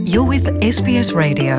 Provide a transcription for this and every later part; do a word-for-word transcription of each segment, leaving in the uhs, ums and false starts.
You're with S B S Radio.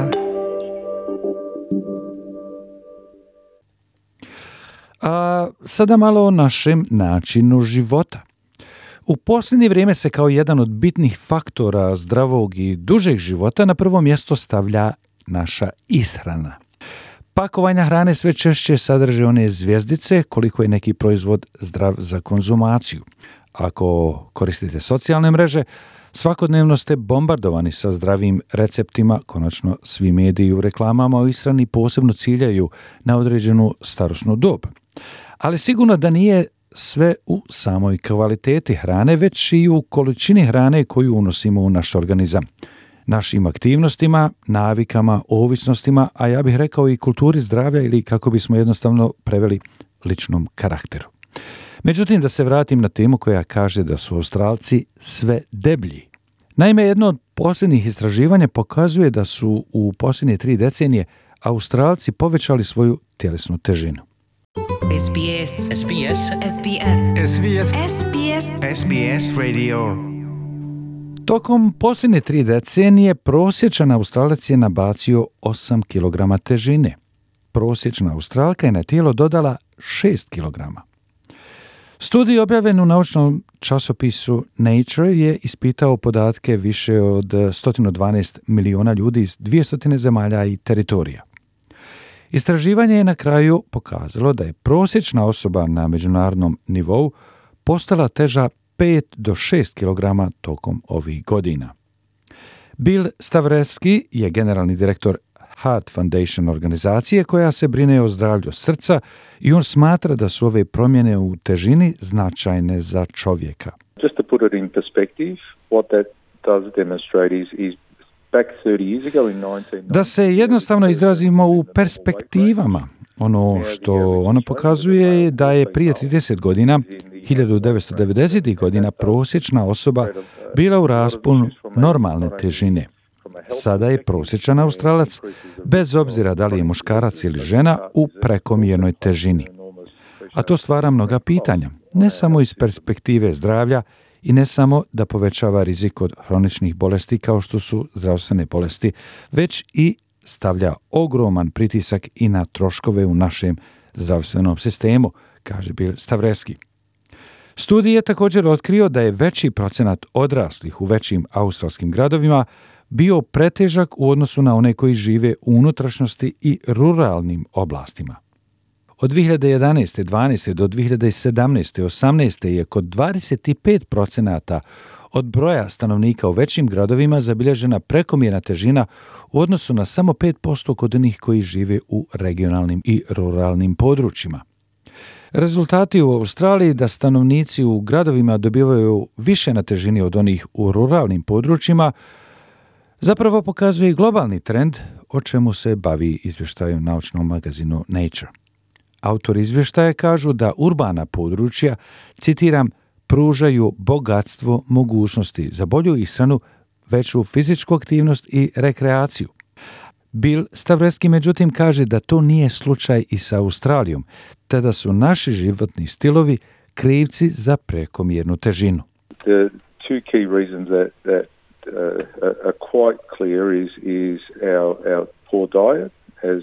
A sada malo o našem načinu života. U posljednje vrijeme se kao jedan od bitnih faktora zdravog i dužeg života na prvo mjesto stavlja naša ishrana. Pakovanja hrane sve češće sadrže one zvjezdice koliko je neki proizvod zdrav za konzumaciju. Ako koristite socijalne mreže, svakodnevno ste bombardovani sa zdravim receptima, konačno svi mediji u reklamama o ishrani posebno ciljaju na određenu starosnu dob. Ali sigurno da nije sve u samoj kvaliteti hrane, već i u količini hrane koju unosimo u naš organizam. Našim aktivnostima, navikama, ovisnostima, a ja bih rekao i kulturi zdravlja ili kako bismo jednostavno preveli ličnom karakteru. Međutim, da se vratim na temu koja kaže da su Australci sve deblji. Naime, jedno od posljednjih istraživanja pokazuje da su u posljednje tri decenije Australci povećali svoju tjelesnu težinu. S B S. S B S. S B S. S B S. S B S. S B S Radio. Tokom posljednje tri decenije prosječan Australac je nabacio osam kilograma težine. Prosječna Australka je na tijelo dodala šest kilograma. Studij objavljen u naučnom časopisu Nature je ispitao podatke više od sto dvanaest miliona ljudi iz dvjesto zemalja i teritorija. Istraživanje je na kraju pokazalo da je prosječna osoba na međunarodnom nivou postala teža pet do šest kilograma tokom ovih godina. Bill Stavreski je generalni direktor Heart Foundation organizacije koja se brine o zdravlju srca i on smatra da su ove promjene u težini značajne za čovjeka. Just to put it in perspective, what that does demonstrate is, is back thirty years ago in nineteen ninety. Da se jednostavno izrazimo u perspektivama, ono što ono pokazuje je da je prije trideset godina, hiljadu devetsto devedesetih godina, prosječna osoba bila u rasponu normalne težine. Sada je prosječan Australac, bez obzira da li je muškarac ili žena, u prekomjernoj težini. A to stvara mnoga pitanja, ne samo iz perspektive zdravlja i ne samo da povećava rizik od hroničnih bolesti kao što su zdravstvene bolesti, već i stavlja ogroman pritisak i na troškove u našem zdravstvenom sistemu, kaže Bill Stavreski. Studij je također otkrio da je veći procenat odraslih u većim australskim gradovima bio pretežak u odnosu na one koji žive u unutrašnjosti i ruralnim oblastima. Od dvije hiljade jedanaeste dvanaeste do dvije hiljade sedamnaeste osamnaeste je kod dvadeset pet procenata od broja stanovnika u većim gradovima zabilježena prekomjerna težina u odnosu na samo pet posto kod onih koji žive u regionalnim i ruralnim područjima. Rezultati u Australiji da stanovnici u gradovima dobivaju više na težini od onih u ruralnim područjima zapravo pokazuje i globalni trend o čemu se bavi izvještaj u naučnom magazinu Nature. Autori izvještaja kažu da urbana područja, citiram, pružaju bogatstvo mogućnosti za bolju ishranu, veću fizičku aktivnost i rekreaciju. Bill Stavreski međutim kaže da to nije slučaj i sa Australijom, te da su naši životni stilovi krivci za prekomjernu težinu. The two key reasons that, that uh, are quite clear is, is our, our poor diet as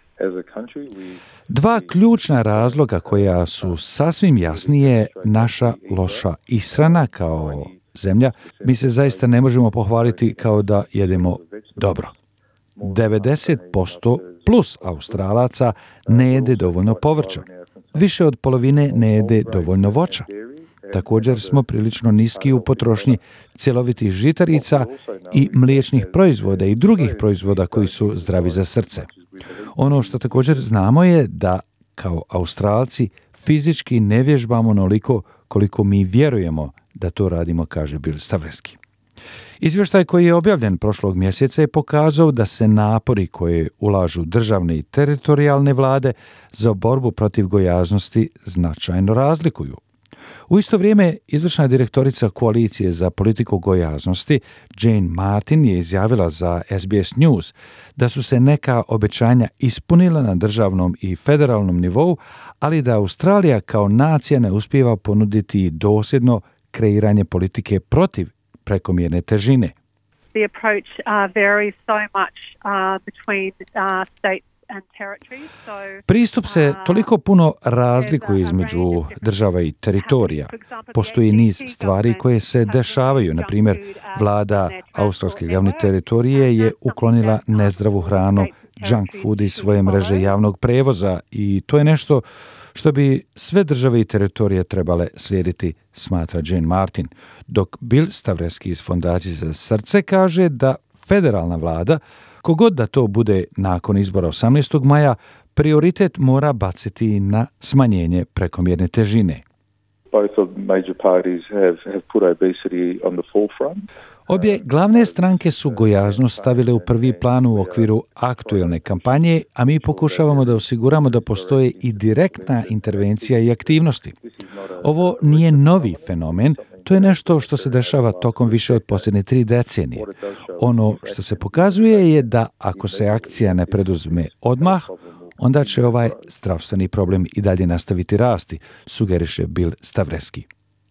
Dva ključna razloga koja su sasvim jasnije naša loša ishrana kao zemlja. Mi se zaista ne možemo pohvaliti kao da jedemo dobro. devedeset posto plus Australaca ne jede dovoljno povrća. Više od polovine ne jede dovoljno voća. Također smo prilično niski u potrošnji cjelovitih žitarica i mliječnih proizvoda i drugih proizvoda koji su zdravi za srce. Ono što također znamo je da kao Australci fizički ne vježbamo onoliko koliko mi vjerujemo da to radimo, kaže Bill Stavreski. Izvještaj koji je objavljen prošlog mjeseca je pokazao da se napori koje ulažu državne i teritorijalne vlade za borbu protiv gojaznosti značajno razlikuju. U isto vrijeme, izvršna direktorica Koalicije za politiku gojaznosti Jane Martin je izjavila za S B S News da su se neka obećanja ispunila na državnom i federalnom nivou, ali da Australija kao nacija ne uspijeva ponuditi dosljedno kreiranje politike protiv prekomjerne težine. the approach uh, varies so much uh, between uh, states and territories. So, Pristup se toliko puno razlikuje između država i teritorija. Postoji niz stvari koje se dešavaju. Na primjer, vlada australske glavne teritorije je uklonila nezdravu hranu, junk food iz svoje mreže javnog prevoza i to je nešto što bi sve države i teritorije trebale slijediti, smatra Jane Martin, dok Bill Stavreski iz Fondacije za srce kaže da federalna vlada, kogod da to bude nakon izbora osamnaestog maja, prioritet mora baciti na smanjenje prekomjerne težine. Both of the major parties have, have put obesity on the forefront. Obje glavne stranke su gojaznost stavile u prvi plan u okviru aktuelne kampanje, a mi pokušavamo da osiguramo da postoje i direktna intervencija i aktivnosti. Ovo nije novi fenomen, to je nešto što se dešava tokom više od posljednje tri decenije. Ono što se pokazuje je da ako se akcija ne preduzme odmah, onda će ovaj zdravstveni problem i dalje nastaviti rasti, sugeriše Bill Stavreski.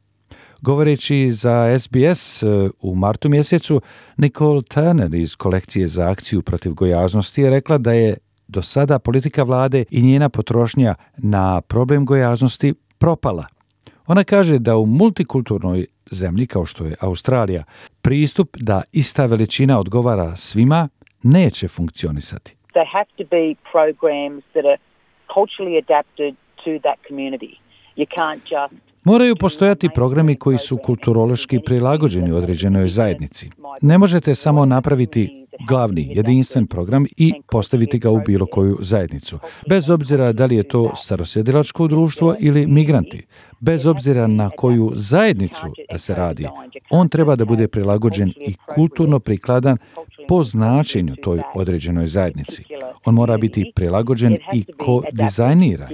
Govoreći za S B S u martu mjesecu, Nicole Turner iz kolekcije za akciju protiv gojaznosti je rekla da je do sada politika vlade i njena potrošnja na problem gojaznosti propala. Ona kaže da u multikulturnoj zemlji kao što je Australija, pristup da ista veličina odgovara svima neće funkcionisati. They have to be programs that are culturally adapted to that community. You can't just Moraju postojati programi koji su kulturološki prilagođeni određenoj zajednici. Ne možete samo napraviti glavni, jedinstven program i postaviti ga u bilo koju zajednicu. Bez obzira da li je to starosjedilačko društvo ili migranti. Bez obzira na koju zajednicu da se radi, on treba da bude prilagođen i kulturno prikladan po značenju toj određenoj zajednici. On mora biti prilagođen i ko-dizajniran.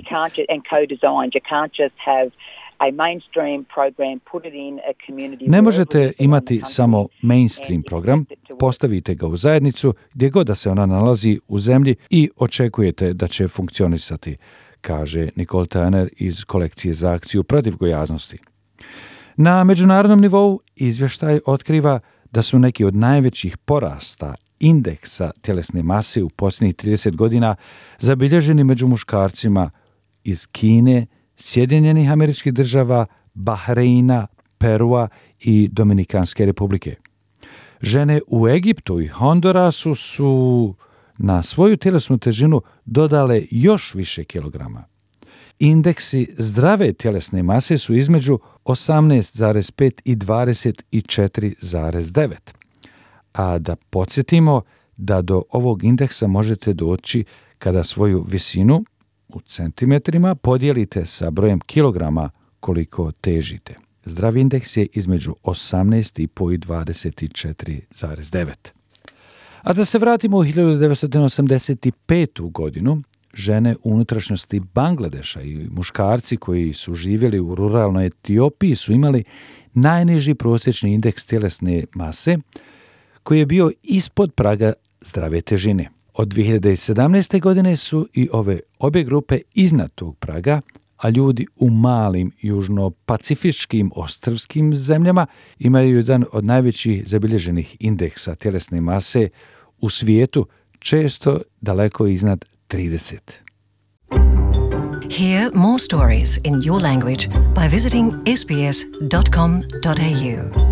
Ne možete imati samo mainstream program, postavite ga u zajednicu gdje god da se ona nalazi u zemlji i očekujete da će funkcionisati, kaže Nicole Turner iz kolekcije za akciju protiv gojaznosti. Na međunarodnom nivou izvještaj otkriva da su neki od najvećih porasta indeksa tjelesne mase u posljednjih trideset godina zabilježeni među muškarcima iz Kine, Sjedinjenih Američkih Država, Bahreina, Perua i Dominikanske Republike. Žene u Egiptu i Hondurasu su na svoju tjelesnu težinu dodale još više kilograma. Indeksi zdrave tjelesne mase su između osamnaest zarez pet i dvadeset četiri zarez devet. A da podsjetimo da do ovog indeksa možete doći kada svoju visinu u centimetrima podijelite sa brojem kilograma koliko težite. Zdrav indeks je između osamnaest zarez pet i dvadeset četiri zarez devet. A da se vratimo u hiljadu devetsto osamdeset petu godinu, žene u unutrašnjosti Bangladeša i muškarci koji su živjeli u ruralnoj Etiopiji su imali najniži prosječni indeks tjelesne mase koji je bio ispod praga zdrave težine. Od dvije hiljade sedamnaeste. godine su i ove obje grupe iznad tog praga, a ljudi u malim južno-pacifičkim ostrvskim zemljama imaju jedan od najvećih zabilježenih indeksa tjelesne mase u svijetu, često daleko iznad trideset. Hear more stories in your language by visiting s b s dot com dot a u.